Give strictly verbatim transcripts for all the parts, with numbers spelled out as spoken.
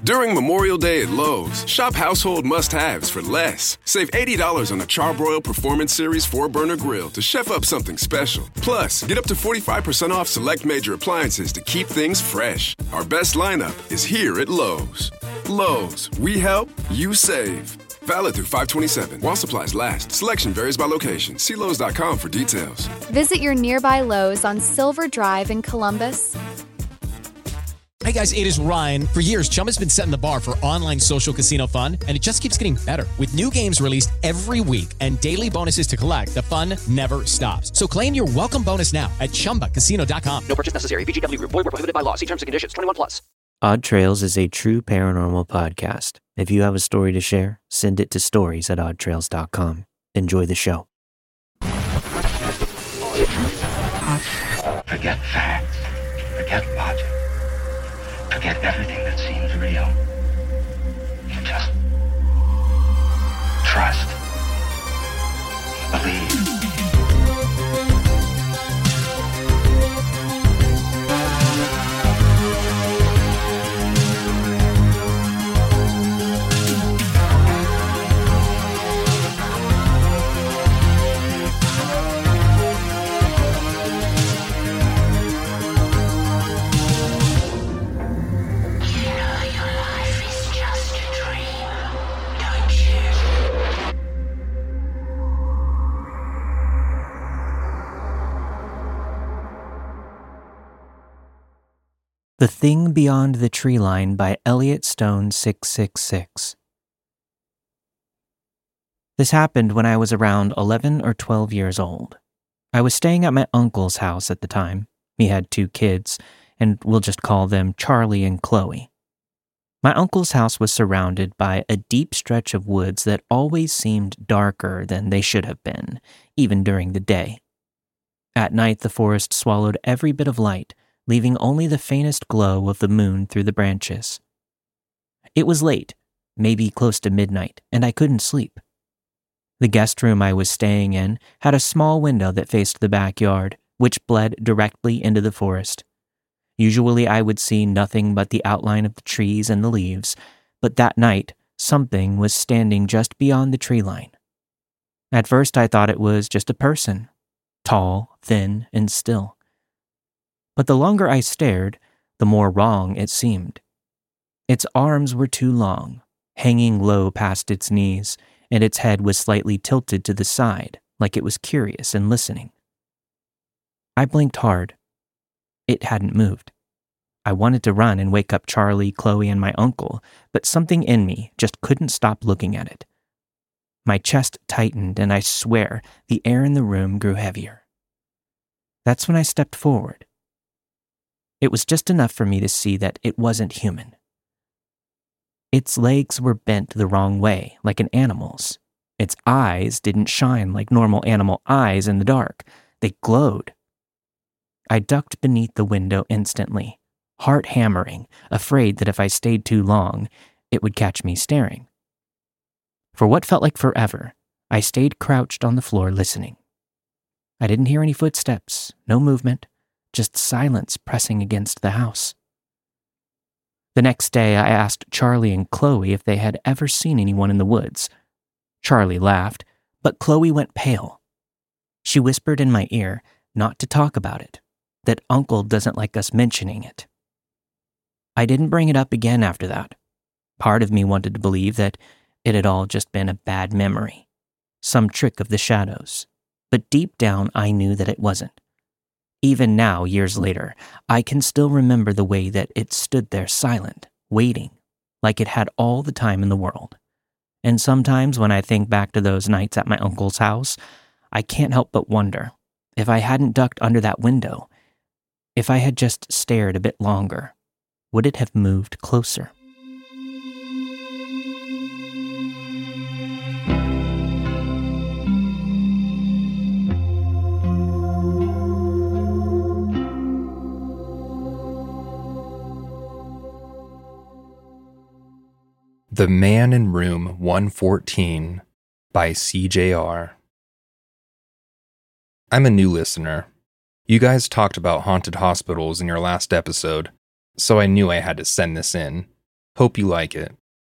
During Memorial Day at Lowe's, shop household must-haves for less. Save eighty dollars on a Charbroil Performance Series four burner grill to chef up something special. Plus, get up to forty-five percent off select major appliances to keep things fresh. Our best lineup is here at Lowe's. Lowe's, we help, you save. Valid through five twenty-seven. While supplies last. Selection varies by location. See Lowe's dot com for details. Visit your nearby Lowe's on Silver Drive in Columbus. Hey guys, it is Ryan. For years, Chumba's been setting the bar for online social casino fun, and it just keeps getting better. With new games released every week and daily bonuses to collect, the fun never stops. So claim your welcome bonus now at chumba casino dot com. No purchase necessary. V G W Group. Void where prohibited by law. See terms and conditions. twenty-one plus. Odd Trails is a true paranormal podcast. If you have a story to share, send it to stories at odd trails dot com. Enjoy the show. Forget facts. Forget logic. Forget everything that seems real. Just trust. Believe. The Thing Beyond the Tree Line by Elliot Stone six six six. This happened when I was around eleven or twelve years old. I was staying at my uncle's house at the time. He had two kids, and we'll just call them Charlie and Chloe. My uncle's house was surrounded by a deep stretch of woods that always seemed darker than they should have been, even during the day. At night, the forest swallowed every bit of light, leaving only the faintest glow of the moon through the branches. It was late, maybe close to midnight, and I couldn't sleep. The guest room I was staying in had a small window that faced the backyard, which bled directly into the forest. Usually I would see nothing but the outline of the trees and the leaves, but that night, something was standing just beyond the tree line. At first I thought it was just a person, tall, thin, and still. But the longer I stared, the more wrong it seemed. Its arms were too long, hanging low past its knees, and its head was slightly tilted to the side, like it was curious and listening. I blinked hard. It hadn't moved. I wanted to run and wake up Charlie, Chloe, and my uncle, but something in me just couldn't stop looking at it. My chest tightened, and I swear the air in the room grew heavier. That's when I stepped forward. It was just enough for me to see that it wasn't human. Its legs were bent the wrong way, like an animal's. Its eyes didn't shine like normal animal eyes in the dark. They glowed. I ducked beneath the window instantly, heart hammering, afraid that if I stayed too long, it would catch me staring. For what felt like forever, I stayed crouched on the floor listening. I didn't hear any footsteps, no movement, just silence pressing against the house. The next day, I asked Charlie and Chloe if they had ever seen anyone in the woods. Charlie laughed, but Chloe went pale. She whispered in my ear not to talk about it, that Uncle doesn't like us mentioning it. I didn't bring it up again after that. Part of me wanted to believe that it had all just been a bad memory, some trick of the shadows, but deep down I knew that it wasn't. Even now, years later, I can still remember the way that it stood there silent, waiting, like it had all the time in the world. And sometimes when I think back to those nights at my uncle's house, I can't help but wonder, if I hadn't ducked under that window, if I had just stared a bit longer, would it have moved closer? The Man in Room one fourteen by C J R. I'm a new listener. You guys talked about haunted hospitals in your last episode, so I knew I had to send this in. Hope you like it.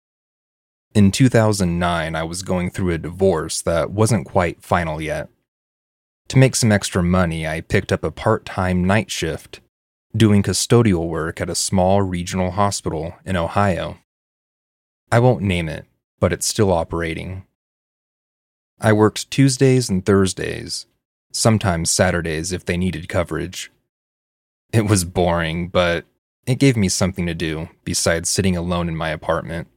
In two thousand nine, I was going through a divorce that wasn't quite final yet. To make some extra money, I picked up a part-time night shift, doing custodial work at a small regional hospital in Ohio. I won't name it, but it's still operating. I worked Tuesdays and Thursdays, sometimes Saturdays if they needed coverage. It was boring, but it gave me something to do besides sitting alone in my apartment.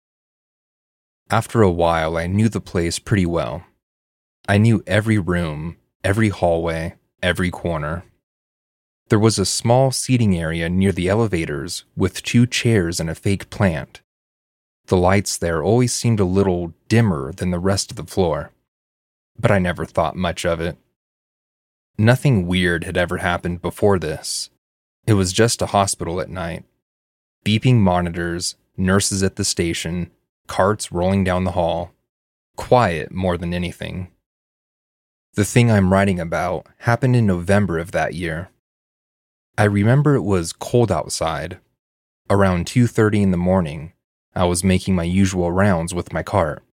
After a while, I knew the place pretty well. I knew every room, every hallway, every corner. There was a small seating area near the elevators with two chairs and a fake plant. The lights there always seemed a little dimmer than the rest of the floor, but I never thought much of it. Nothing weird had ever happened before this. It was just a hospital at night. Beeping monitors, nurses at the station, carts rolling down the hall. Quiet more than anything. The thing I'm writing about happened in November of that year. I remember it was cold outside. Around two thirty in the morning, I was making my usual rounds with my cart.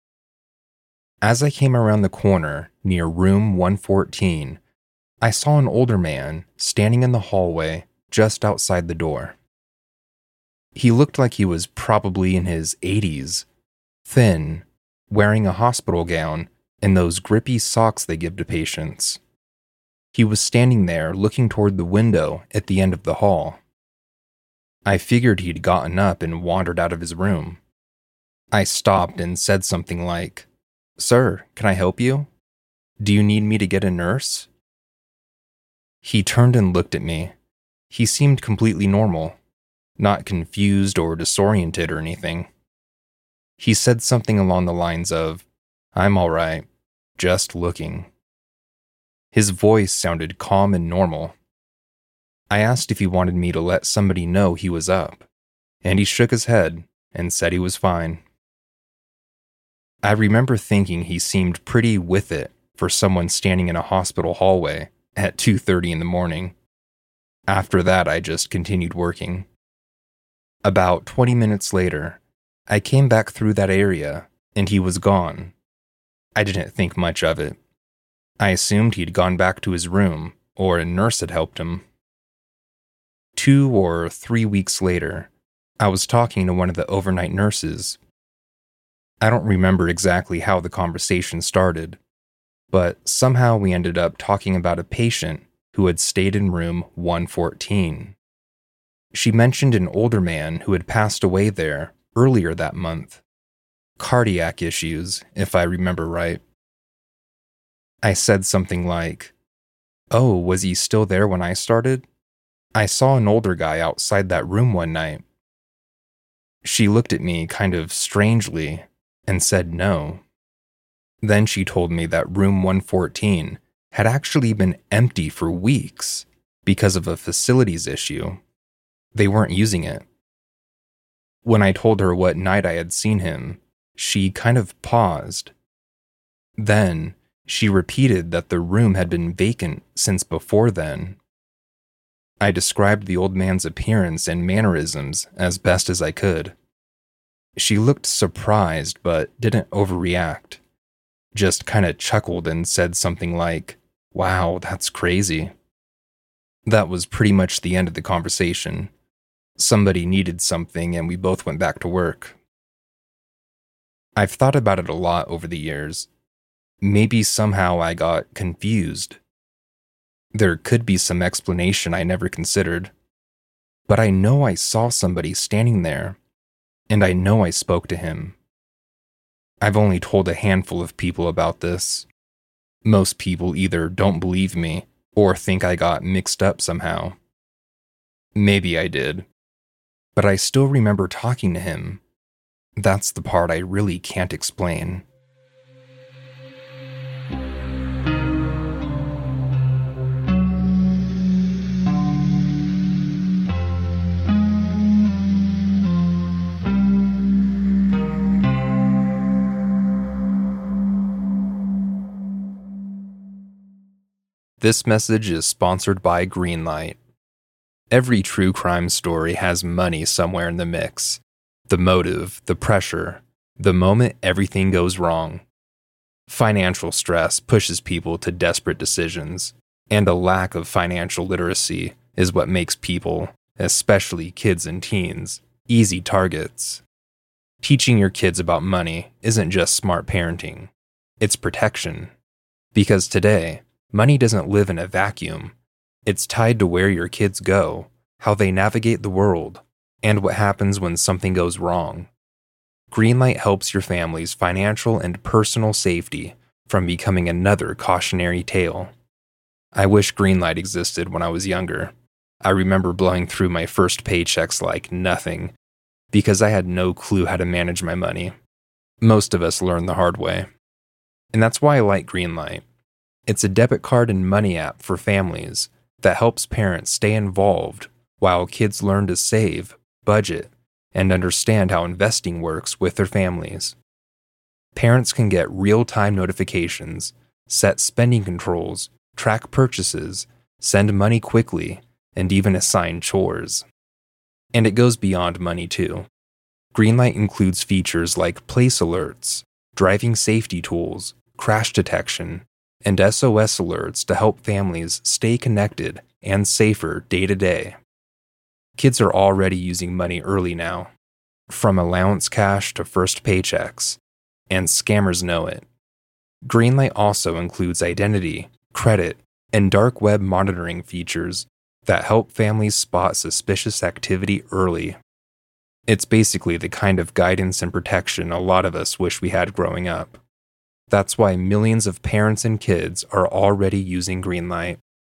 As I came around the corner near room one fourteen, I saw an older man standing in the hallway just outside the door. He looked like he was probably in his eighties, thin, wearing a hospital gown and those grippy socks they give to patients. He was standing there looking toward the window at the end of the hall. I figured he'd gotten up and wandered out of his room. I stopped and said something like, "Sir, can I help you? Do you need me to get a nurse?" He turned and looked at me. He seemed completely normal, not confused or disoriented or anything. He said something along the lines of, "I'm all right, just looking." His voice sounded calm and normal. I asked if he wanted me to let somebody know he was up, and he shook his head and said he was fine. I remember thinking he seemed pretty with it for someone standing in a hospital hallway at two thirty in the morning. After that, I just continued working. About twenty minutes later, I came back through that area, and he was gone. I didn't think much of it. I assumed he'd gone back to his room, or a nurse had helped him. Two or three weeks later, I was talking to one of the overnight nurses. I don't remember exactly how the conversation started, but somehow we ended up talking about a patient who had stayed in room one fourteen. She mentioned an older man who had passed away there earlier that month. Cardiac issues, if I remember right. I said something like, "Oh, was he still there when I started? I saw an older guy outside that room one night." She looked at me kind of strangely and said no. Then she told me that room one fourteen had actually been empty for weeks because of a facilities issue. They weren't using it. When I told her what night I had seen him, she kind of paused. Then, she repeated that the room had been vacant since before then. I described the old man's appearance and mannerisms as best as I could. She looked surprised but didn't overreact. Just kind of chuckled and said something like, "Wow, that's crazy." That was pretty much the end of the conversation. Somebody needed something and we both went back to work. I've thought about it a lot over the years. Maybe somehow I got confused. There could be some explanation I never considered. But I know I saw somebody standing there, and I know I spoke to him. I've only told a handful of people about this. Most people either don't believe me or think I got mixed up somehow. Maybe I did. But I still remember talking to him. That's the part I really can't explain. This message is sponsored by Greenlight. Every true crime story has money somewhere in the mix. the motive, the pressure, the moment everything goes wrong. Financial stress pushes people to desperate decisions, and a lack of financial literacy is what makes people, especially kids and teens, easy targets. Teaching your kids about money isn't just smart parenting, it's protection. Because today, money doesn't live in a vacuum. It's tied to where your kids go, how they navigate the world, and what happens when something goes wrong. Greenlight helps your family's financial and personal safety from becoming another cautionary tale. I wish Greenlight existed when I was younger. I remember blowing through my first paychecks like nothing, because I had no clue how to manage my money. Most of us learn the hard way. And that's why I like Greenlight. It's a debit card and money app for families that helps parents stay involved while kids learn to save, budget, and understand how investing works with their families. Parents can get real-time notifications, set spending controls, track purchases, send money quickly, and even assign chores. And it goes beyond money too. Greenlight includes features like place alerts, driving safety tools, crash detection, and S O S alerts to help families stay connected and safer day to day. Kids are already using money early now, from allowance cash to first paychecks, and scammers know it. Greenlight also includes identity, credit, and dark web monitoring features that help families spot suspicious activity early. It's basically the kind of guidance and protection a lot of us wish we had growing up. That's why millions of parents and kids are already using Greenlight.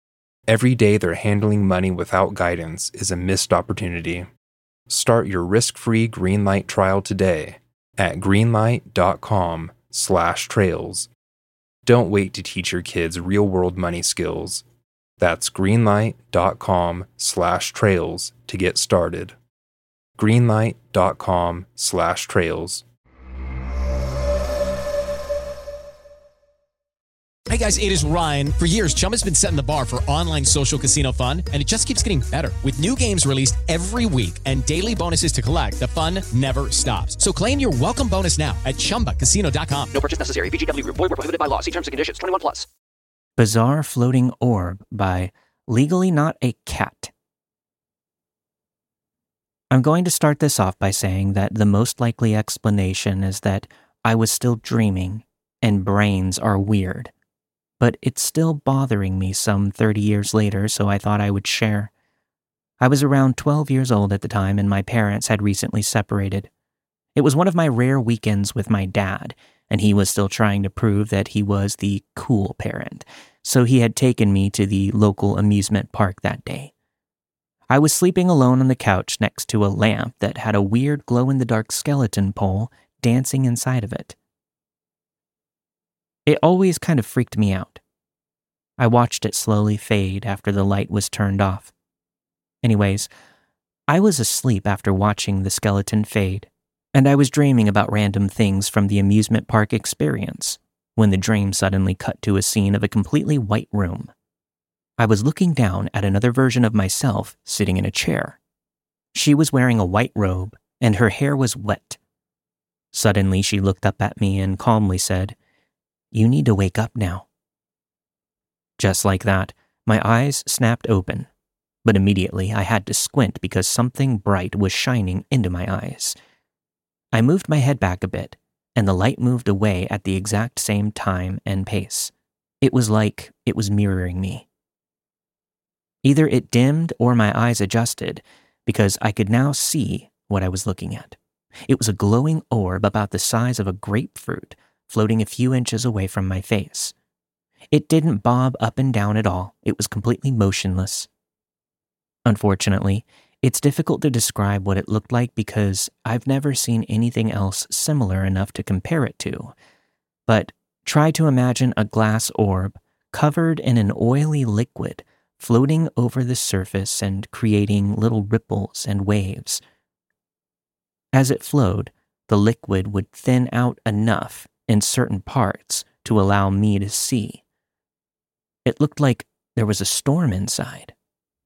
Every day they're handling money without guidance is a missed opportunity. Start your risk-free Greenlight trial today at greenlight.com slash trails. Don't wait to teach your kids real-world money skills. That's greenlight.com slash trails to get started. greenlight.com slash trails. Hey guys, it is Ryan. For years, Chumba's been setting the bar for online social casino fun, and it just keeps getting better. With new games released every week and daily bonuses to collect, the fun never stops. So claim your welcome bonus now at chumba casino dot com. No purchase necessary. V G W Group. Void where prohibited by law. See terms and conditions. twenty-one plus. Bizarre Floating Orb by Legally Not a Cat. I'm going to start this off by saying that the most likely explanation is that I was still dreaming and brains are weird. But it's still bothering me some thirty years later, so I thought I would share. I was around twelve years old at the time, and my parents had recently separated. It was one of my rare weekends with my dad, and he was still trying to prove that he was the cool parent, so he had taken me to the local amusement park that day. I was sleeping alone on the couch next to a lamp that had a weird glow-in-the-dark skeleton pole dancing inside of it. It always kind of freaked me out. I watched it slowly fade after the light was turned off. Anyways, I was asleep after watching the skeleton fade, and I was dreaming about random things from the amusement park experience, when the dream suddenly cut to a scene of a completely white room. I was looking down at another version of myself sitting in a chair. She was wearing a white robe, and her hair was wet. Suddenly, she looked up at me and calmly said, "You need to wake up now." Just like that, my eyes snapped open, but immediately I had to squint because something bright was shining into my eyes. I moved my head back a bit, and the light moved away at the exact same time and pace. It was like it was mirroring me. Either it dimmed or my eyes adjusted, because I could now see what I was looking at. It was a glowing orb about the size of a grapefruit, floating a few inches away from my face. It didn't bob up and down at all. It was completely motionless. Unfortunately, it's difficult to describe what it looked like because I've never seen anything else similar enough to compare it to. But try to imagine a glass orb covered in an oily liquid floating over the surface and creating little ripples and waves. As it flowed, the liquid would thin out enough in certain parts to allow me to see. It looked like there was a storm inside,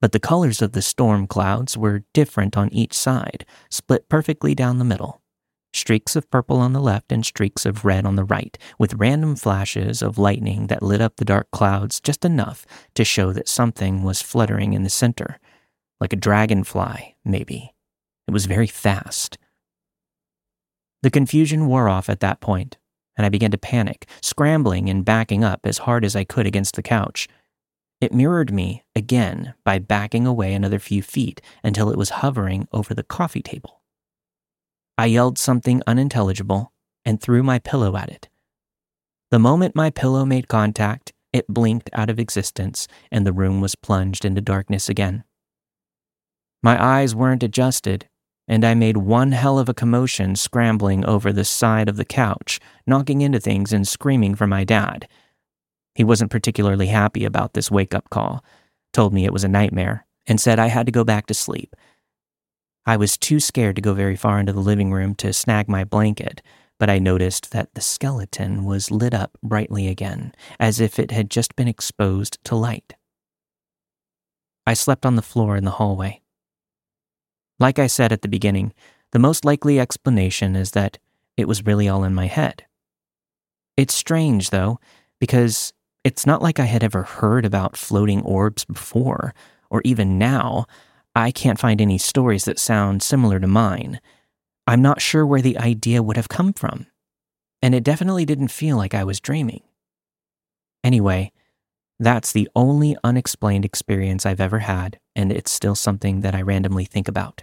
but the colors of the storm clouds were different on each side, split perfectly down the middle. Streaks of purple on the left and streaks of red on the right, with random flashes of lightning that lit up the dark clouds just enough to show that something was fluttering in the center, like a dragonfly, maybe. It was very fast. The confusion wore off at that point, and I began to panic, scrambling and backing up as hard as I could against the couch. It mirrored me again by backing away another few feet until it was hovering over the coffee table. I yelled something unintelligible and threw my pillow at it. The moment my pillow made contact, it blinked out of existence and the room was plunged into darkness again. My eyes weren't adjusted, and I made one hell of a commotion scrambling over the side of the couch, knocking into things and screaming for my dad. He wasn't particularly happy about this wake-up call, told me it was a nightmare, and said I had to go back to sleep. I was too scared to go very far into the living room to snag my blanket, but I noticed that the skeleton was lit up brightly again, as if it had just been exposed to light. I slept on the floor in the hallway. Like I said at the beginning, the most likely explanation is that it was really all in my head. It's strange, though, because it's not like I had ever heard about floating orbs before, or even now. I can't find any stories that sound similar to mine. I'm not sure where the idea would have come from, and it definitely didn't feel like I was dreaming. Anyway, that's the only unexplained experience I've ever had, and it's still something that I randomly think about.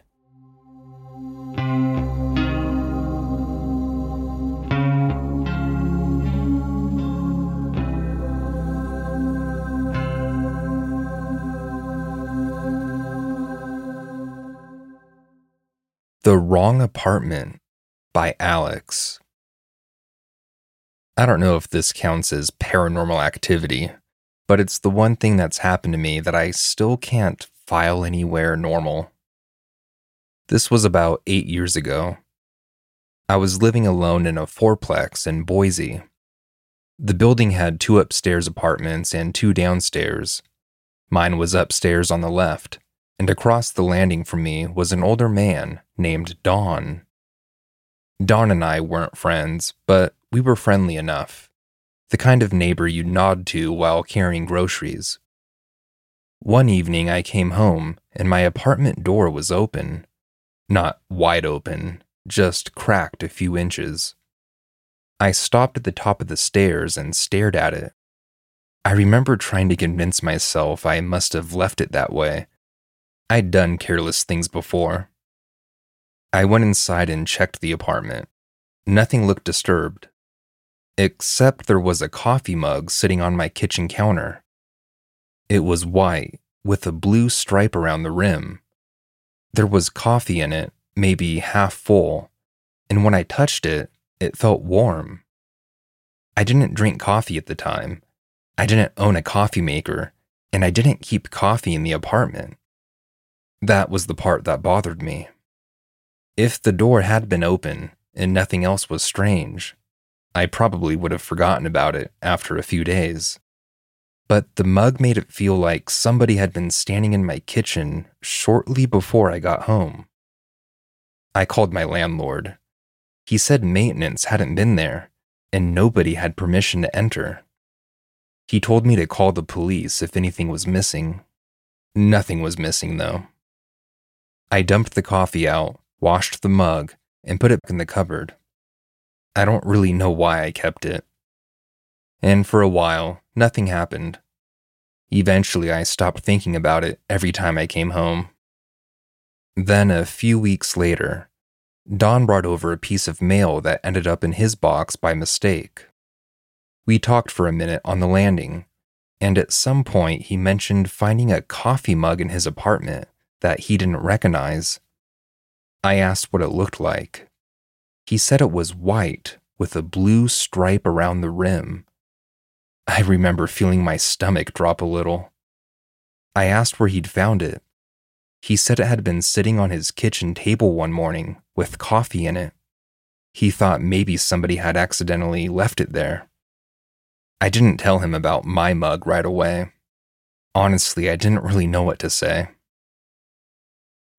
The Wrong Apartment by Alex. I don't know if this counts as paranormal activity, but it's the one thing that's happened to me that I still can't file anywhere normal. This was about eight years ago. I was living alone in a fourplex in Boise. The building had two upstairs apartments and two downstairs. Mine was upstairs on the left, and across the landing from me was an older man named Don. Don and I weren't friends, but we were friendly enough. The kind of neighbor you'd nod to while carrying groceries. One evening I came home and my apartment door was open. Not wide open, just cracked a few inches. I stopped at the top of the stairs and stared at it. I remember trying to convince myself I must have left it that way. I'd done careless things before. I went inside and checked the apartment. Nothing looked disturbed, except there was a coffee mug sitting on my kitchen counter. It was white, with a blue stripe around the rim. There was coffee in it, maybe half full, and when I touched it, it felt warm. I didn't drink coffee at the time. I didn't own a coffee maker, and I didn't keep coffee in the apartment. That was the part that bothered me. If the door had been open and nothing else was strange, I probably would have forgotten about it after a few days. But the mug made it feel like somebody had been standing in my kitchen shortly before I got home. I called my landlord. He said maintenance hadn't been there, and nobody had permission to enter. He told me to call the police if anything was missing. Nothing was missing, though. I dumped the coffee out, washed the mug, and put it in the cupboard. I don't really know why I kept it. And for a while, nothing happened. Eventually, I stopped thinking about it every time I came home. Then, a few weeks later, Don brought over a piece of mail that ended up in his box by mistake. We talked for a minute on the landing, and at some point he mentioned finding a coffee mug in his apartment that he didn't recognize. I asked what it looked like. He said it was white with a blue stripe around the rim. I remember feeling my stomach drop a little. I asked where he'd found it. He said it had been sitting on his kitchen table one morning with coffee in it. He thought maybe somebody had accidentally left it there. I didn't tell him about my mug right away. Honestly, I didn't really know what to say.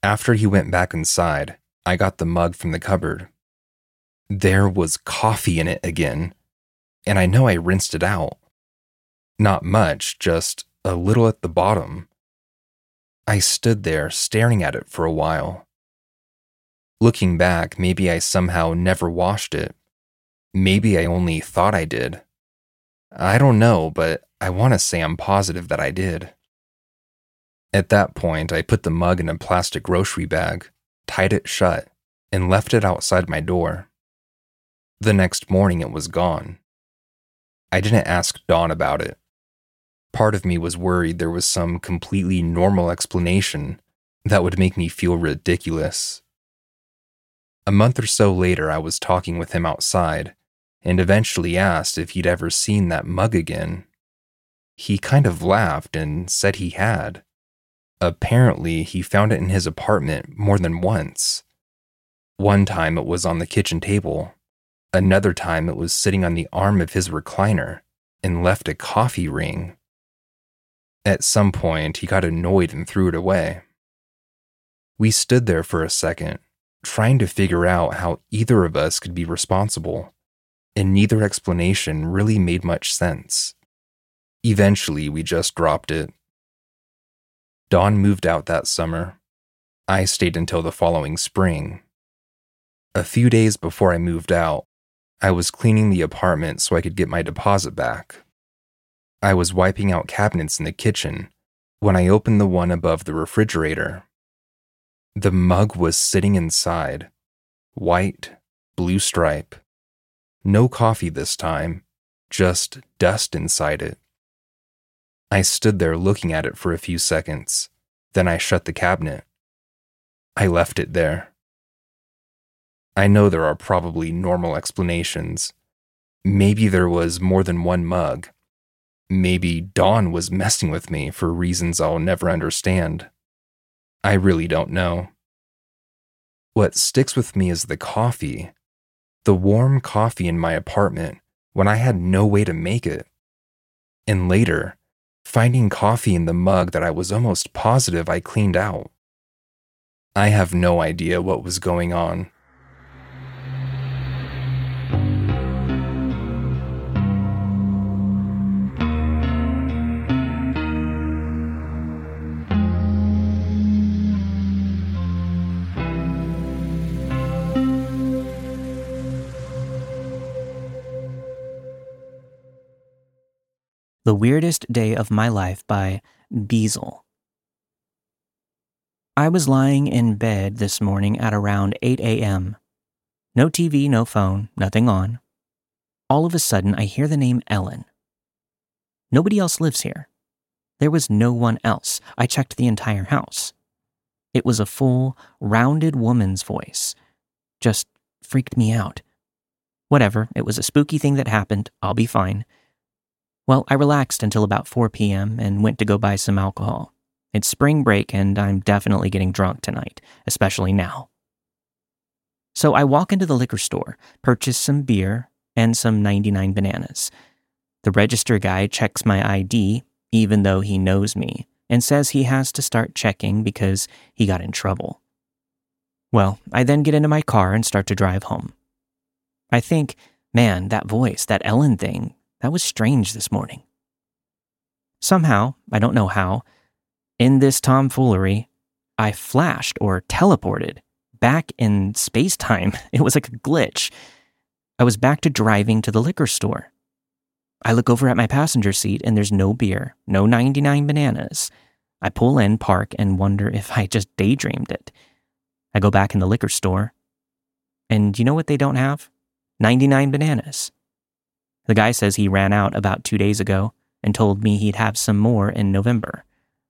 After he went back inside, I got the mug from the cupboard. There was coffee in it again, and I know I rinsed it out. Not much, just a little at the bottom. I stood there staring at it for a while. Looking back, maybe I somehow never washed it. Maybe I only thought I did. I don't know, but I want to say I'm positive that I did. At that point, I put the mug in a plastic grocery bag, tied it shut, and left it outside my door. The next morning, it was gone. I didn't ask Dawn about it. Part of me was worried there was some completely normal explanation that would make me feel ridiculous. A month or so later, I was talking with him outside and eventually asked if he'd ever seen that mug again. He kind of laughed and said he had. Apparently, he found it in his apartment more than once. One time it was on the kitchen table. Another time it was sitting on the arm of his recliner and left a coffee ring. At some point, he got annoyed and threw it away. We stood there for a second, trying to figure out how either of us could be responsible, and neither explanation really made much sense. Eventually, we just dropped it. Dawn moved out that summer. I stayed until the following spring. A few days before I moved out, I was cleaning the apartment so I could get my deposit back. I was wiping out cabinets in the kitchen when I opened the one above the refrigerator. The mug was sitting inside, white, blue stripe. No coffee this time, just dust inside it. I stood there looking at it for a few seconds, then I shut the cabinet. I left it there. I know there are probably normal explanations. Maybe there was more than one mug. Maybe Dawn was messing with me for reasons I'll never understand. I really don't know. What sticks with me is the coffee. The warm coffee in my apartment when I had no way to make it. And later, finding coffee in the mug that I was almost positive I cleaned out. I have no idea what was going on. The Weirdest Day of My Life by Beazle. I was lying in bed this morning at around eight a.m. No T V, no phone, nothing on. All of a sudden, I hear the name Ellen. Nobody else lives here. There was no one else. I checked the entire house. It was a full, rounded woman's voice. Just freaked me out. Whatever, it was a spooky thing that happened. I'll be fine. Well, I relaxed until about four p.m. and went to go buy some alcohol. It's spring break and I'm definitely getting drunk tonight, especially now. So I walk into the liquor store, purchase some beer, and some ninety-nine bananas. The register guy checks my I D, even though he knows me, and says he has to start checking because he got in trouble. Well, I then get into my car and start to drive home. I think, man, that voice, that Ellen thing, that was strange this morning. Somehow, I don't know how, in this tomfoolery, I flashed or teleported back in space-time. It was like a glitch. I was back to driving to the liquor store. I look over at my passenger seat and there's no beer, no ninety-nine bananas. I pull in, park, and wonder if I just daydreamed it. I go back in the liquor store, and you know what they don't have? ninety-nine bananas. The guy says he ran out about two days ago and told me he'd have some more in November.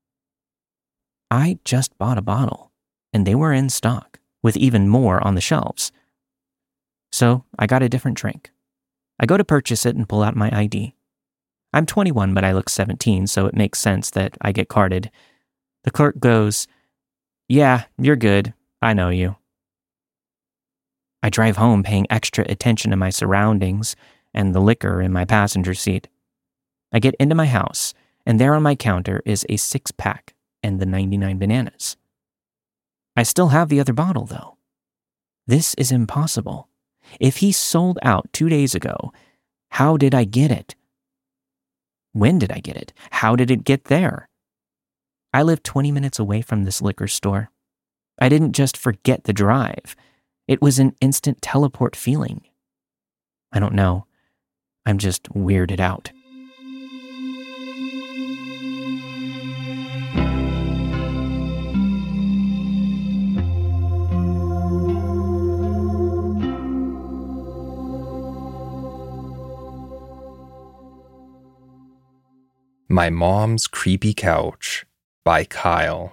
I just bought a bottle, and they were in stock, with even more on the shelves. So I got a different drink. I go to purchase it and pull out my I D. I'm twenty-one, but I look seventeen, so it makes sense that I get carded. The clerk goes, "Yeah, you're good. I know you." I drive home paying extra attention to my surroundings and the liquor in my passenger seat. I get into my house, and there on my counter is a six-pack and the ninety-nine bananas. I still have the other bottle, though. This is impossible. If he sold out two days ago, how did I get it? When did I get it? How did it get there? I live twenty minutes away from this liquor store. I didn't just forget the drive. It was an instant teleport feeling. I don't know. I'm just weirded out. My Mom's Creepy Couch by Kyle.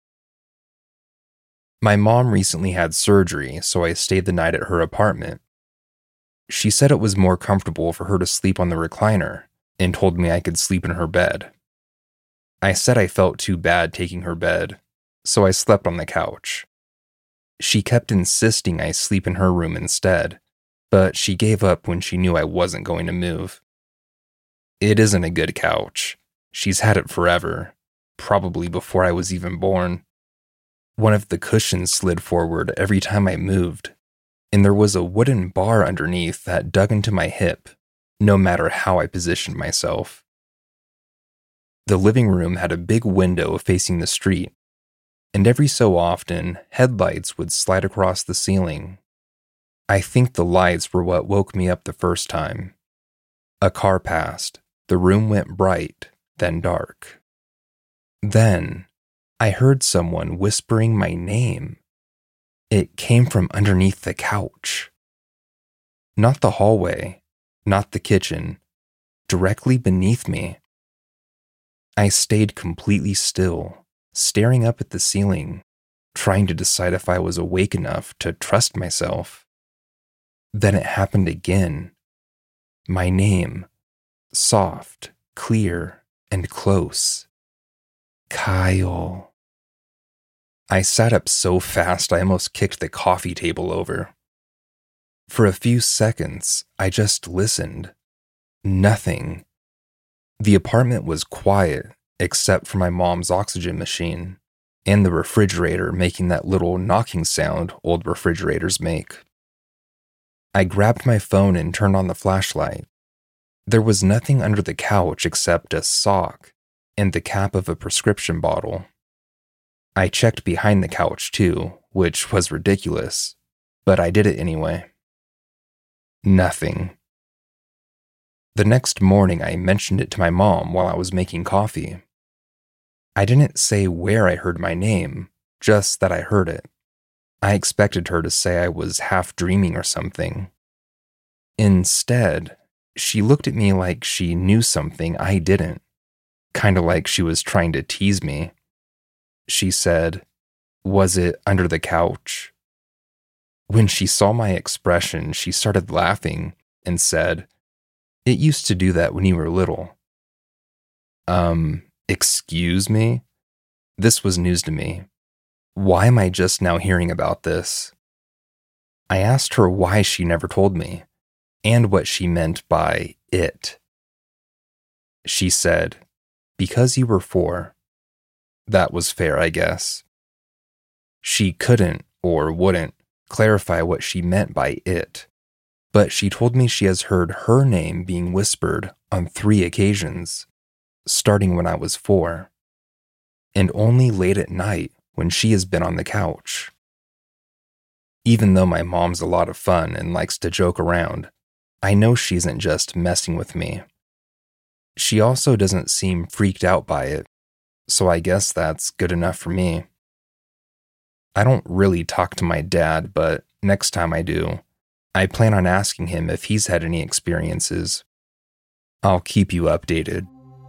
My mom recently had surgery, so I stayed the night at her apartment. She said it was more comfortable for her to sleep on the recliner and told me I could sleep in her bed. I said I felt too bad taking her bed, so I slept on the couch. She kept insisting I sleep in her room instead, but she gave up when she knew I wasn't going to move. It isn't a good couch. She's had it forever, probably before I was even born. One of the cushions slid forward every time I moved, and there was a wooden bar underneath that dug into my hip, no matter how I positioned myself. The living room had a big window facing the street, and every so often, headlights would slide across the ceiling. I think the lights were what woke me up the first time. A car passed, the room went bright, then dark. Then, I heard someone whispering my name. It came from underneath the couch. Not the hallway, not the kitchen, directly beneath me. I stayed completely still, staring up at the ceiling, trying to decide if I was awake enough to trust myself. Then it happened again. My name, soft, clear, and close. Kyle. I sat up so fast I almost kicked the coffee table over. For a few seconds, I just listened. Nothing. The apartment was quiet, except for my mom's oxygen machine, and the refrigerator making that little knocking sound old refrigerators make. I grabbed my phone and turned on the flashlight. There was nothing under the couch except a sock and the cap of a prescription bottle. I checked behind the couch too, which was ridiculous, but I did it anyway. Nothing. The next morning, I mentioned it to my mom while I was making coffee. I didn't say where I heard my name, just that I heard it. I expected her to say I was half dreaming or something. Instead, she looked at me like she knew something I didn't, kind of like she was trying to tease me. She said, "Was it under the couch?" When she saw my expression, she started laughing and said, "It used to do that when you were little." Um, excuse me? This was news to me. Why am I just now hearing about this? I asked her why she never told me, and what she meant by it. She said, "Because you were four." That was fair, I guess. She couldn't, or wouldn't, clarify what she meant by it, but she told me she has heard her name being whispered on three occasions, starting when I was four, and only late at night when she has been on the couch. Even though my mom's a lot of fun and likes to joke around, I know she isn't just messing with me. She also doesn't seem freaked out by it, so I guess that's good enough for me. I don't really talk to my dad, but next time I do, I plan on asking him if he's had any experiences. I'll keep you updated.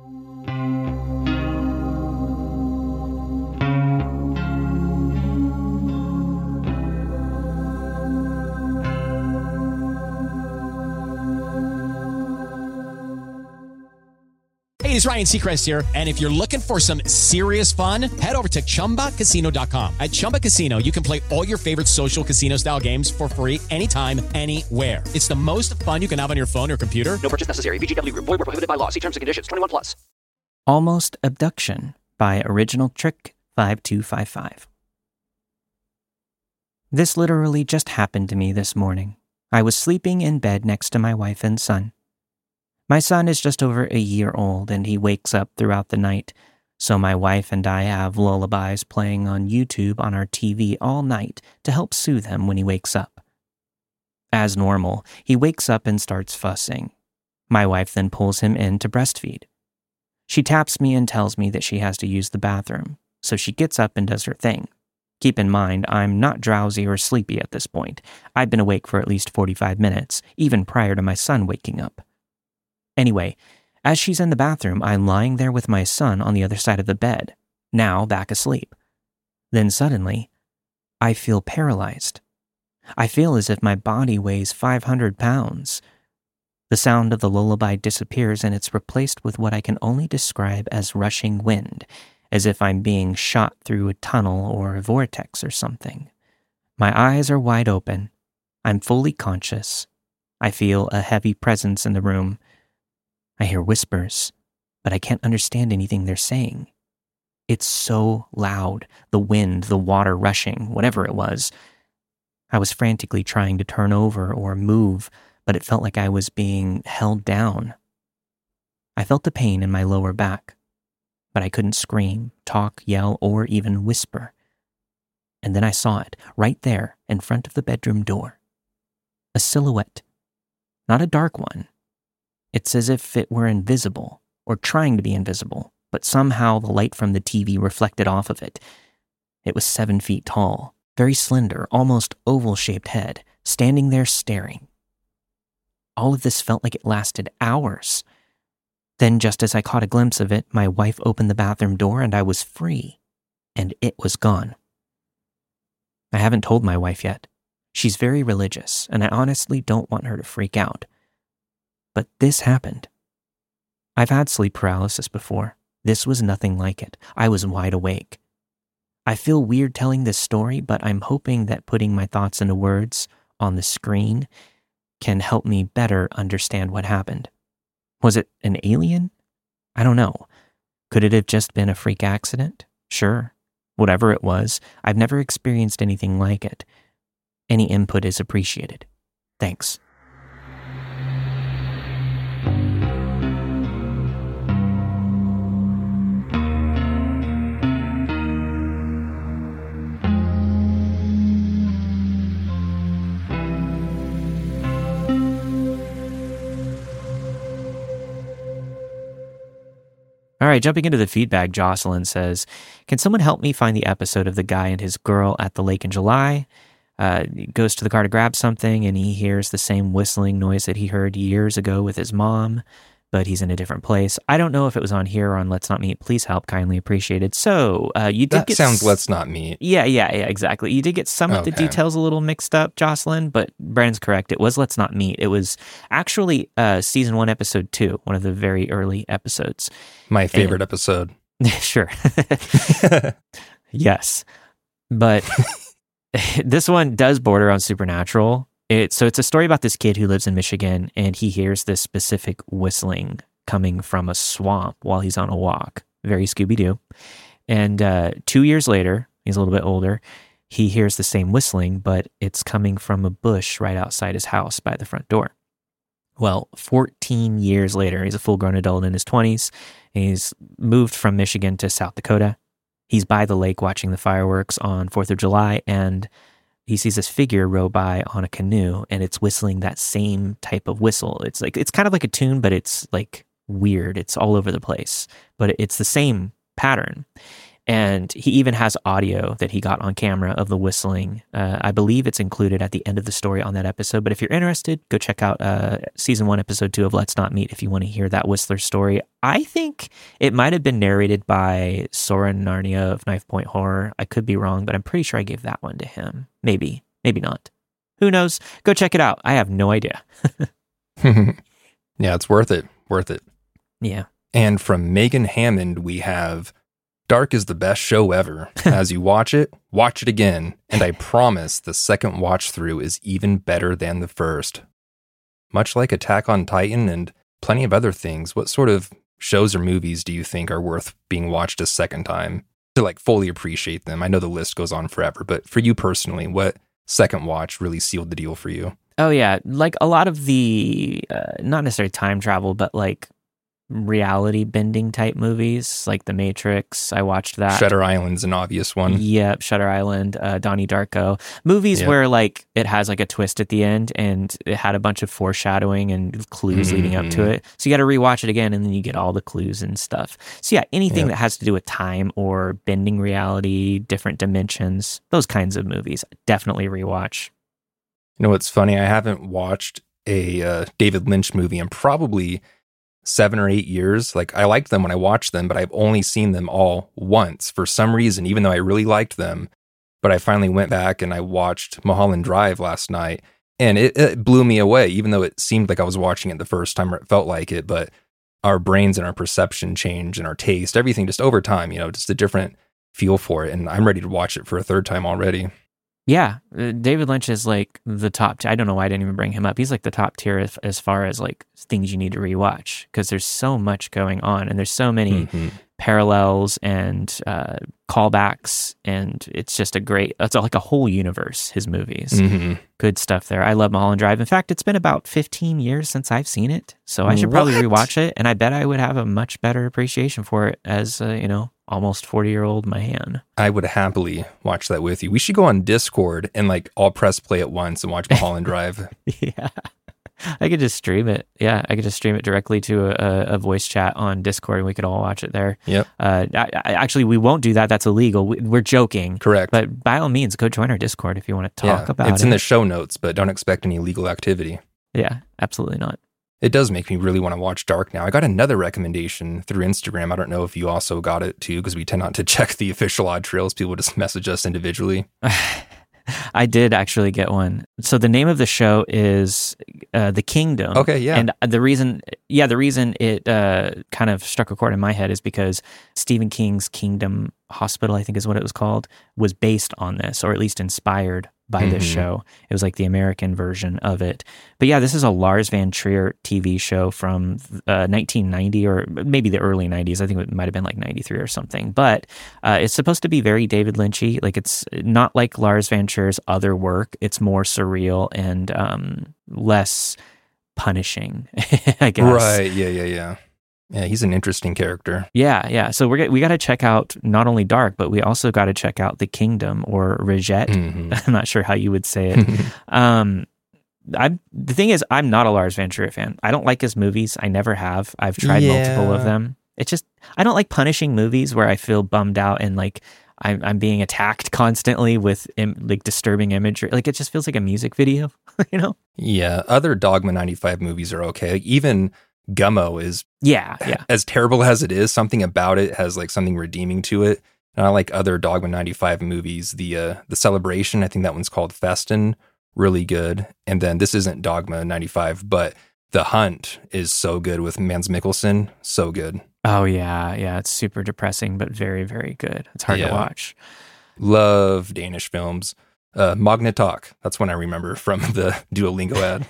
Hey, it's Ryan Seacrest here, and if you're looking for some serious fun, head over to Chumba Casino dot com. At Chumba Casino, you can play all your favorite social casino-style games for free anytime, anywhere. It's the most fun you can have on your phone or computer. No purchase necessary. V G W Group. Void where prohibited by law. See terms and conditions. twenty-one plus. Almost Abduction by Original Trick five two five five. This literally just happened to me this morning. I was sleeping in bed next to my wife and son. My son is just over a year old and he wakes up throughout the night, so my wife and I have lullabies playing on YouTube on our T V all night to help soothe him when he wakes up. As normal, he wakes up and starts fussing. My wife then pulls him in to breastfeed. She taps me and tells me that she has to use the bathroom, so she gets up and does her thing. Keep in mind, I'm not drowsy or sleepy at this point. I've been awake for at least forty-five minutes, even prior to my son waking up. Anyway, as she's in the bathroom, I'm lying there with my son on the other side of the bed, now back asleep. Then suddenly, I feel paralyzed. I feel as if my body weighs five hundred pounds. The sound of the lullaby disappears and it's replaced with what I can only describe as rushing wind, as if I'm being shot through a tunnel or a vortex or something. My eyes are wide open. I'm fully conscious. I feel a heavy presence in the room. I hear whispers, but I can't understand anything they're saying. It's so loud, the wind, the water rushing, whatever it was. I was frantically trying to turn over or move, but it felt like I was being held down. I felt the pain in my lower back, but I couldn't scream, talk, yell, or even whisper. And then I saw it, right there in front of the bedroom door. A silhouette. Not a dark one. It's as if it were invisible, or trying to be invisible, but somehow the light from the T V reflected off of it. It was seven feet tall, very slender, almost oval-shaped head, standing there staring. All of this felt like it lasted hours. Then, just as I caught a glimpse of it, my wife opened the bathroom door and I was free, and it was gone. I haven't told my wife yet. She's very religious, and I honestly don't want her to freak out. But this happened. I've had sleep paralysis before. This was nothing like it. I was wide awake. I feel weird telling this story, but I'm hoping that putting my thoughts into words on the screen can help me better understand what happened. Was it an alien? I don't know. Could it have just been a freak accident? Sure. Whatever it was, I've never experienced anything like it. Any input is appreciated. Thanks. All right, jumping into the feedback, Jocelyn says, can someone help me find the episode of the guy and his girl at the lake in July? Uh, he goes to the car to grab something and he hears the same whistling noise that he heard years ago with his mom, but he's in a different place. I don't know if it was on here or on Let's Not Meet. Please help, kindly appreciated. So uh, you did that get... That sounds s- Let's Not Meet. Yeah, yeah, yeah, exactly. You did get some of okay. the details a little mixed up, Jocelyn, but Brandon's correct. It was Let's Not Meet. It was actually uh, season one, episode two, one of the very early episodes. My favorite and, episode. Sure. Yes. But this one does border on supernatural. It, so it's a story about this kid who lives in Michigan, and he hears this specific whistling coming from a swamp while he's on a walk. Very Scooby-Doo. And uh, two years later, he's a little bit older, he hears the same whistling, but it's coming from a bush right outside his house by the front door. Well, fourteen years later, he's a full-grown adult in his twenties. He's moved from Michigan to South Dakota. He's by the lake watching the fireworks on fourth of July, and he sees this figure row by on a canoe, and it's whistling that same type of whistle. It's like it's kind of like a tune, but it's like weird. It's all over the place, but it's the same pattern. And he even has audio that he got on camera of the whistling. Uh, I believe it's included at the end of the story on that episode. But if you're interested, go check out uh, season one, episode two of Let's Not Meet if you want to hear that Whistler story. I think it might have been narrated by Soren Narnia of Knife Point Horror. I could be wrong, but I'm pretty sure I gave that one to him. Maybe, maybe not. Who knows? Go check it out. I have no idea. Yeah, it's worth it. Worth it. Yeah. And from Megan Hammond, we have... Dark is the best show ever. As you watch it, watch it again, and I promise the second watch through is even better than the first. Much like Attack on Titan and plenty of other things, what sort of shows or movies do you think are worth being watched a second time to like fully appreciate them? I know the list goes on forever, but for you personally, what second watch really sealed the deal for you? Oh, yeah. Like a lot of the, uh, not necessarily time travel, but like reality bending type movies, like The Matrix. I watched that. Shutter Island's an obvious one. Yep, Shutter Island, uh, Donnie Darko. Movies Yep. where like it has like a twist at the end and it had a bunch of foreshadowing and clues Mm-hmm. leading up to it. So you got to rewatch it again and then you get all the clues and stuff. So yeah, anything Yep. that has to do with time or bending reality, different dimensions, those kinds of movies, definitely rewatch. You know what's funny? I haven't watched a uh, David Lynch movie in probably seven or eight years. Like, I liked them when I watched them, but I've only seen them all once for some reason, even though I really liked them. But I finally went back and I watched Mulholland Drive last night, and it, it blew me away, even though it seemed like I was watching it the first time, or it felt like it. But our brains and our perception change and our taste, everything just over time, you know, just a different feel for it. And I'm ready to watch it for a third time already. Yeah, uh, David Lynch is like the top. T- I don't know why I didn't even bring him up. He's like the top tier as, as far as like things you need to rewatch because there's so much going on and there's so many Mm-hmm. parallels and uh, callbacks, and it's just a great. It's like a whole universe. His movies, Mm-hmm. good stuff there. I love Mulholland Drive. In fact, it's been about fifteen years since I've seen it, so I should probably What? rewatch it, and I bet I would have a much better appreciation for it as uh, you know, almost forty year old man. I would happily watch that with you. We should go on Discord and like all press play at once and watch Mulholland Drive. Yeah. I could just stream it. Yeah, I could just stream it directly to a, a voice chat on Discord and we could all watch it there. Yep. Uh, I, I, actually, we won't do that. That's illegal. We, we're joking. Correct. But by all means, go join our Discord if you want to talk yeah, about it. it's in the show notes, but don't expect any illegal activity. Yeah, absolutely not. It does make me really want to watch Dark now. I got another recommendation through Instagram. I don't know if you also got it too, because we tend not to check the official odd trails. People just message us individually. I did actually get one. So the name of the show is uh, The Kingdom. Okay, yeah. And the reason, yeah, the reason it uh, kind of struck a chord in my head is because Stephen King's Kingdom Hospital, I think is what it was called, was based on this, or at least inspired by this Mhm. show. It was like the American version of it. But yeah, this is a Lars Van Trier T V show from uh, nineteen ninety or maybe the early nineties. I think it might have been like ninety-three or something. But uh, it's supposed to be very David Lynchy. Like, it's not like Lars Van Trier's other work. It's more surreal and um, less punishing, I guess. Right. Yeah, yeah, yeah. Yeah, he's an interesting character. Yeah, yeah. So we're we got to check out not only Dark, but we also got to check out The Kingdom, or Reject. Mhm. I'm not sure how you would say it. um, I the thing is, I'm not a Lars Van Trier fan. I don't like his movies. I never have. I've tried multiple of Yeah. them. It's just I don't like punishing movies where I feel bummed out and like I'm I'm being attacked constantly with Im- like disturbing imagery. Like, it just feels like a music video, you know? Yeah, other Dogma ninety-five movies are okay. Like, even Gummo is, Yeah, yeah. as terrible as it is, something about it has like something redeeming to it. And I like other Dogma ninety-five movies. The uh, the Celebration, I think that one's called Festin, really good. And then this isn't Dogma ninety-five, but The Hunt is so good with Mads Mikkelsen, so good. Oh yeah, yeah. It's super depressing, but very, very good. It's hard Yeah. to watch. Love Danish films. Uh, Magnetok, that's one I remember from the Duolingo ad.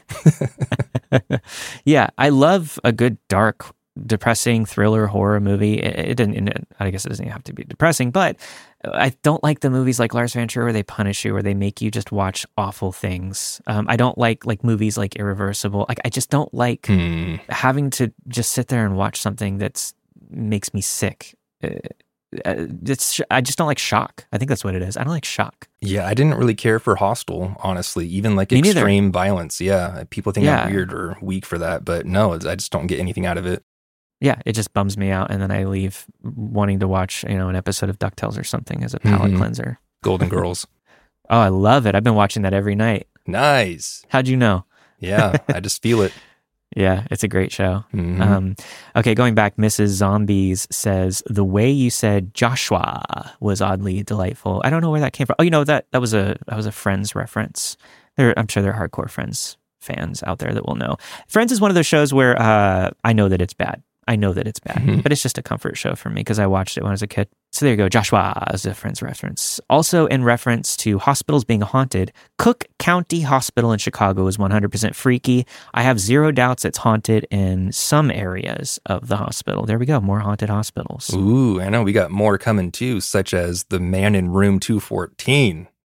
Yeah, I love a good dark, depressing thriller horror movie. It, it didn't. It, I guess it doesn't have to be depressing, but I don't like the movies like Lars Van Trier where they punish you, where they make you just watch awful things. Um, I don't like like movies like Irreversible. Like, I just don't like Hmm. having to just sit there and watch something that's makes me sick. Uh, uh, it's I just don't like shock. I think that's what it is. I don't like shock. Yeah, I didn't really care for Hostel, honestly. Even like Me neither. extreme violence. Yeah, people think Yeah. I'm weird or weak for that, but no, I just don't get anything out of it. Yeah, it just bums me out, and then I leave wanting to watch, you know, an episode of DuckTales or something as a palate Mhm. cleanser. Golden Girls. Oh, I love it. I've been watching that every night. Nice. How'd you know? Yeah, I just feel it. Yeah, it's a great show. Mhm. Um, okay, going back, Missus Zombies says, the way you said Joshua was oddly delightful. I don't know where that came from. Oh, you know, that that was a that was a Friends reference. There, I'm sure there are hardcore Friends fans out there that will know. Friends is one of those shows where uh, I know that it's bad. I know that it's bad, Mhm. but it's just a comfort show for me because I watched it when I was a kid. So there you go. Joshua is a Friends reference. Also, in reference to hospitals being haunted, Cook County Hospital in Chicago is one hundred percent freaky. I have zero doubts it's haunted in some areas of the hospital. There we go. More haunted hospitals. Ooh, I know we got more coming too, such as The Man in Room two fourteen.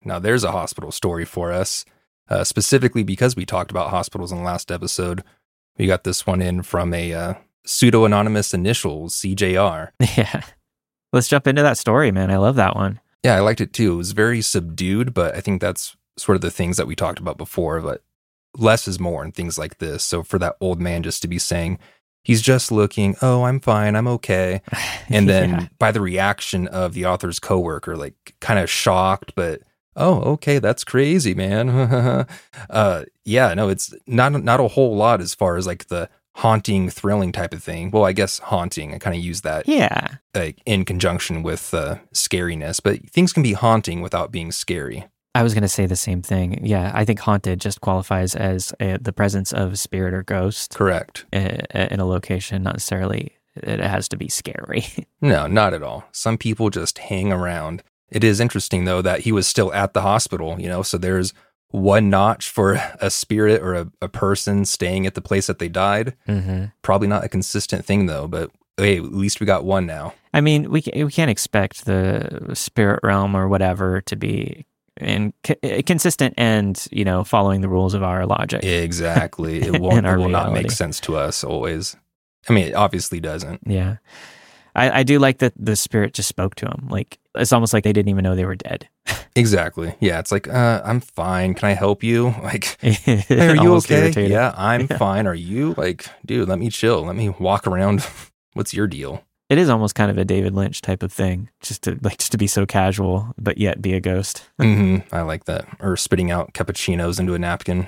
Now there's a hospital story for us, uh, specifically because we talked about hospitals in the last episode. We got this one in from a uh, pseudo-anonymous initials, C J R. Yeah. Let's jump into that story, man. I love that one. Yeah, I liked it too. It was very subdued, but I think that's sort of the things that we talked about before, but less is more and things like this. So for that old man just to be saying, he's just looking, oh, I'm fine, I'm okay. And then yeah. by the reaction of the author's coworker, like kind of shocked, but oh, okay, that's crazy, man. uh, yeah, no, it's not not a whole lot as far as like the haunting, thrilling type of thing. Well, I guess haunting, I kind of use that yeah, like in conjunction with uh, scariness, but things can be haunting without being scary. I was going to say the same thing. Yeah, I think haunted just qualifies as a, the presence of a spirit or ghost. Correct. In, in a location, not necessarily it has to be scary. No, not at all. Some people just hang around. It is interesting, though, that he was still at the hospital, you know, so there's one notch for a spirit or a, a person staying at the place that they died. Mm-hmm. Probably not a consistent thing, though, but hey, at least we got one now. I mean, we we can't expect the spirit realm or whatever to be and c- consistent and, you know, following the rules of our logic. Exactly. It won't. It will not make sense to us always. I mean, it obviously doesn't. Yeah. I, I do like that the spirit just spoke to him. Like, it's almost like they didn't even know they were dead. Exactly. Yeah. It's like, uh, I'm fine. Can I help you? Like, hey, are you okay? Irritated. Yeah, I'm yeah. fine. Are you? Like, dude, let me chill. Let me walk around. What's your deal? It is almost kind of a David Lynch type of thing, just to like just to be so casual, but yet be a ghost. Mm-hmm. I like that. Or spitting out cappuccinos into a napkin.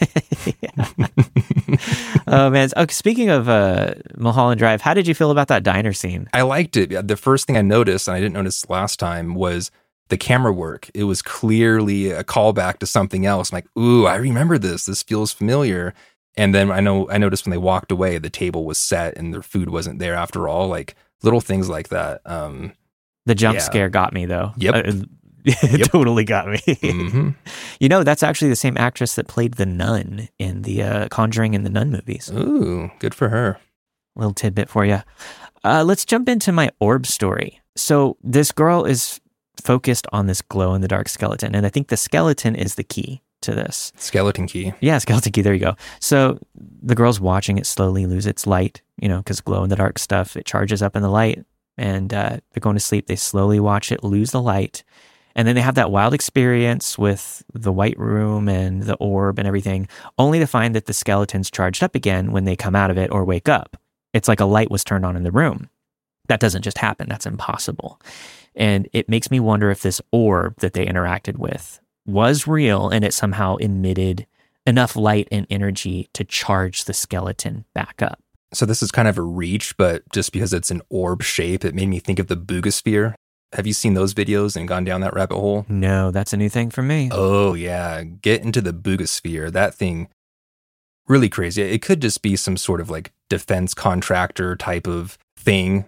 Oh man! Okay, speaking of uh, Mulholland Drive, how did you feel about that diner scene? I liked it. The first thing I noticed, and I didn't notice last time, was the camera work. It was clearly a callback to something else. I'm like, ooh, I remember this. This feels familiar. And then I know I noticed when they walked away, the table was set and their food wasn't there after all. Like little things like that. Um, the jump yeah. scare got me though. Yep. Uh, it yep. totally got me. Mm-hmm. You know, that's actually the same actress that played the nun in the uh, Conjuring and the Nun movies. Ooh, good for her. Little tidbit for you. Uh, let's jump into my orb story. So this girl is focused on this glow-in-the-dark skeleton, and I think the skeleton is the key to this. Skeleton key. Yeah, skeleton key. There you go. So the girl's watching it slowly lose its light, you know, because glow-in-the-dark stuff, it charges up in the light, and uh, they're going to sleep. They slowly watch it lose the light. And then they have that wild experience with the white room and the orb and everything, only to find that the skeleton's charged up again when they come out of it or wake up. It's like a light was turned on in the room. That doesn't just happen. That's impossible. And it makes me wonder if this orb that they interacted with was real and it somehow emitted enough light and energy to charge the skeleton back up. So this is kind of a reach, but just because it's an orb shape, it made me think of the Boogosphere. Have you seen those videos and gone down that rabbit hole? No, that's a new thing for me. Oh, yeah. Get into the Boogosphere. That thing, really crazy. It could just be some sort of like defense contractor type of thing.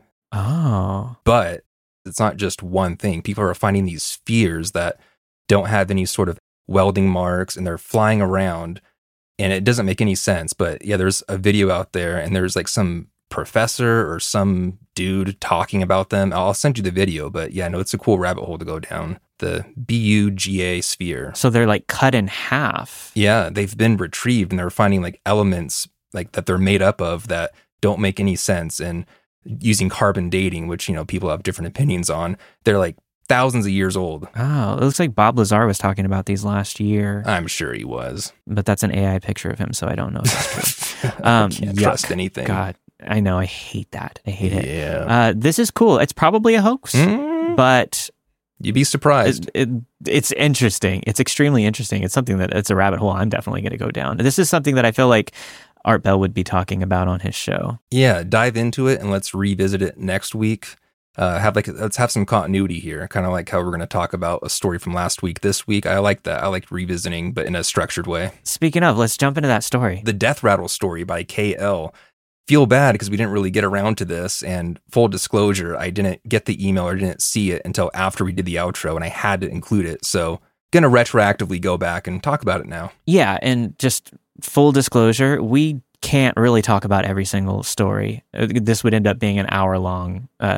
Oh. But it's not just one thing. People are finding these spheres that don't have any sort of welding marks and they're flying around and it doesn't make any sense. But yeah, there's a video out there and there's like some professor or some dude talking about them. I'll send you the video, but yeah, no, it's a cool rabbit hole to go down. The B U G A sphere. So they're like cut in half. Yeah, they've been retrieved and they're finding like elements like that they're made up of that don't make any sense. And using carbon dating, which, you know, people have different opinions on, they're like thousands of years old. Oh, it looks like Bob Lazar was talking about these last year. I'm sure he was. But that's an A I picture of him, so I don't know if that's true. um, I can't yuck. trust anything. God, I know. I hate that. I hate it. Yeah. Uh, this is cool. It's probably a hoax, mm. but you'd be surprised. It, it, it's interesting. It's extremely interesting. It's something that it's a rabbit hole I'm definitely going to go down. This is something that I feel like Art Bell would be talking about on his show. Yeah, dive into it and let's revisit it next week. Uh, have like let's have some continuity here, kind of like how we're going to talk about a story from last week this week. I like that. I like revisiting, but in a structured way. Speaking of, let's jump into that story. The Death Rattle story by K L. Feel bad because we didn't really get around to this, and full disclosure, I didn't get the email or didn't see it until after we did the outro, and I had to include it. So gonna retroactively go back and talk about it now. Yeah, and just full disclosure, we can't really talk about every single story. This would end up being an hour long uh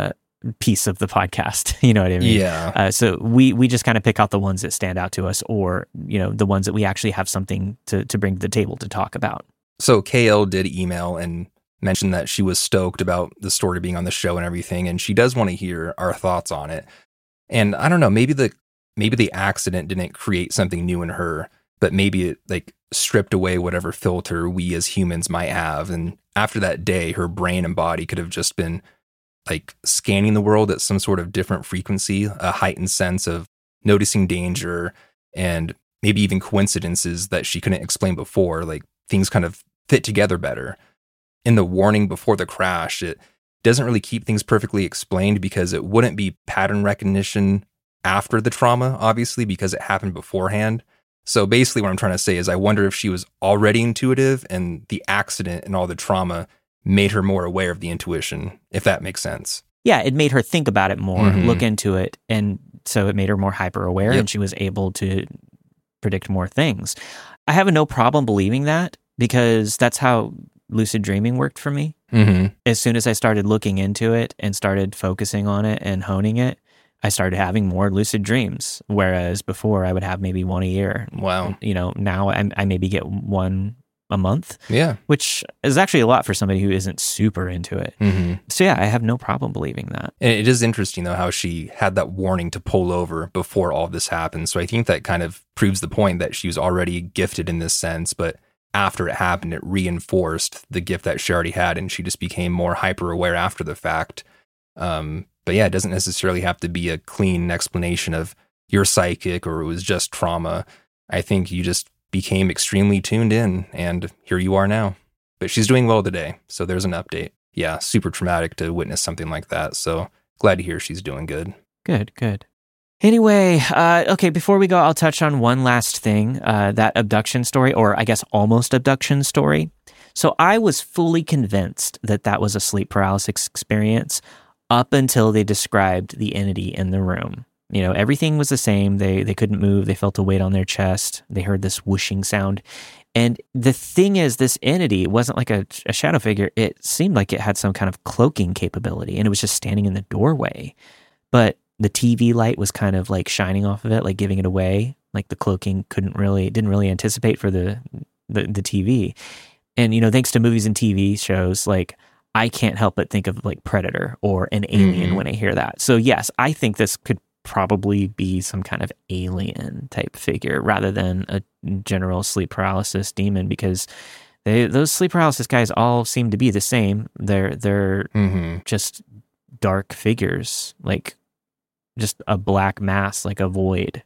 piece of the podcast. You know what I mean? Yeah. Uh, so we we just kind of pick out the ones that stand out to us, or, you know, the ones that we actually have something to, to bring to the table to talk about. So K L did email and mention that she was stoked about the story being on the show and everything, and she does want to hear our thoughts on it. And I don't know, maybe the maybe the accident didn't create something new in her, but maybe it like stripped away whatever filter we as humans might have. And after that day, her brain and body could have just been like scanning the world at some sort of different frequency, a heightened sense of noticing danger, and maybe even coincidences that she couldn't explain before. Like things kind of fit together better. In the warning before the crash, it doesn't really keep things perfectly explained because it wouldn't be pattern recognition after the trauma, obviously, because it happened beforehand. So basically what I'm trying to say is I wonder if she was already intuitive and the accident and all the trauma made her more aware of the intuition, if that makes sense. Yeah, it made her think about it more, Mm-hmm. look into it, and so it made her more hyper aware, Yep. and she was able to predict more things. I have no problem believing that, because that's how lucid dreaming worked for me. Mm-hmm. As soon as I started looking into it and started focusing on it and honing it, I started having more lucid dreams. Whereas before I would have maybe one a year. Wow. You know, now I, I maybe get one a month, Yeah. which is actually a lot for somebody who isn't super into it. Mm-hmm. So yeah, I have no problem believing that. And it is interesting, though, how she had that warning to pull over before all this happened. So I think that kind of proves the point that she was already gifted in this sense, but after it happened, it reinforced the gift that she already had, and she just became more hyper aware after the fact. Um, but yeah, it doesn't necessarily have to be a clean explanation of you're psychic or it was just trauma. I think you just became extremely tuned in, and here you are now. But she's doing well today, so there's an update. Yeah, super traumatic to witness something like that, so glad to hear she's doing good. Good, good. Anyway, uh, okay, before we go, I'll touch on one last thing, uh, that abduction story, or I guess almost abduction story. So I was fully convinced that that was a sleep paralysis experience up until they described the entity in the room. You know, everything was the same. They they couldn't move. They felt a weight on their chest. They heard this whooshing sound. And the thing is, this entity wasn't like a, a shadow figure. It seemed like it had some kind of cloaking capability, and it was just standing in the doorway. But the T V light was kind of like shining off of it, like giving it away. Like the cloaking couldn't really, didn't really anticipate for the, the, the T V. And, you know, thanks to movies and T V shows, like I can't help but think of like Predator or an alien Mm-hmm. when I hear that. So yes, I think this could probably be some kind of alien type figure rather than a general sleep paralysis demon, because they, those sleep paralysis guys all seem to be the same. They're, they're Mm-hmm. just dark figures, like just a black mass, like a void.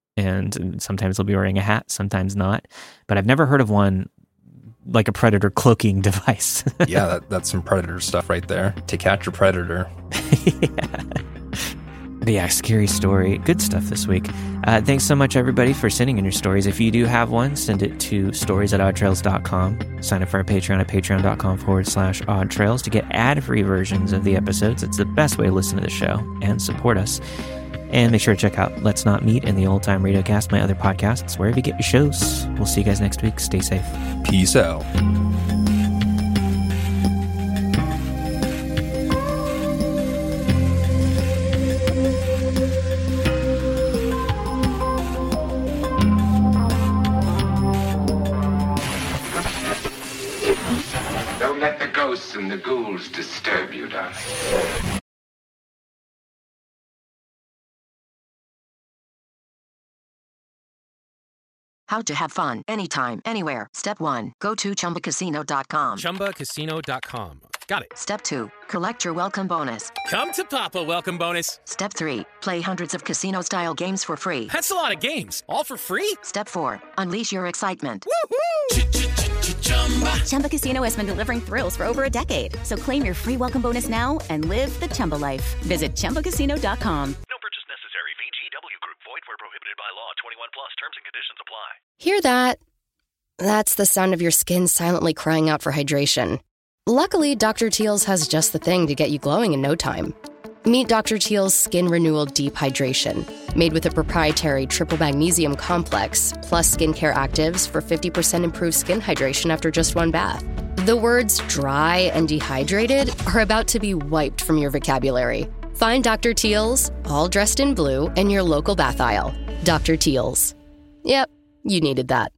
And sometimes they'll be wearing a hat, sometimes not. But I've never heard of one like a predator cloaking device. Yeah, that, that's some Predator stuff right there. To catch a predator. Yeah. But yeah, scary story. Good stuff this week. Uh, thanks so much, everybody, for sending in your stories. If you do have one, send it to stories at odd trails dot com. Sign up for our Patreon at patreon.com forward slash odd trails to get ad-free versions of the episodes. It's the best way to listen to the show and support us. And make sure to check out Let's Not Meet and the Old Time Radio Cast, my other podcasts, wherever you get your shows. We'll see you guys next week. Stay safe. Peace out. Don't let the ghosts and the ghouls disturb you, darling. How to have fun anytime, anywhere. Step one, go to chumba casino dot com. chumba casino dot com. Got it. Step two, collect your welcome bonus. Come to Papa welcome bonus. Step three, play hundreds of casino-style games for free. That's a lot of games. All for free? Step four, unleash your excitement. Woohoo! Chumba Casino has been delivering thrills for over a decade. So claim your free welcome bonus now and live the Chumba life. Visit chumba casino dot com. No purchase necessary. V G W Group. Void where prohibited by law. twenty-one plus. Terms and conditions apply. Hear that? That's the sound of your skin silently crying out for hydration. Luckily, Doctor Teal's has just the thing to get you glowing in no time. Meet Doctor Teal's Skin Renewal Deep Hydration, made with a proprietary triple magnesium complex, plus skincare actives for fifty percent improved skin hydration after just one bath. The words dry and dehydrated are about to be wiped from your vocabulary. Find Doctor Teal's, all dressed in blue, in your local bath aisle. Doctor Teal's. Yep, you needed that.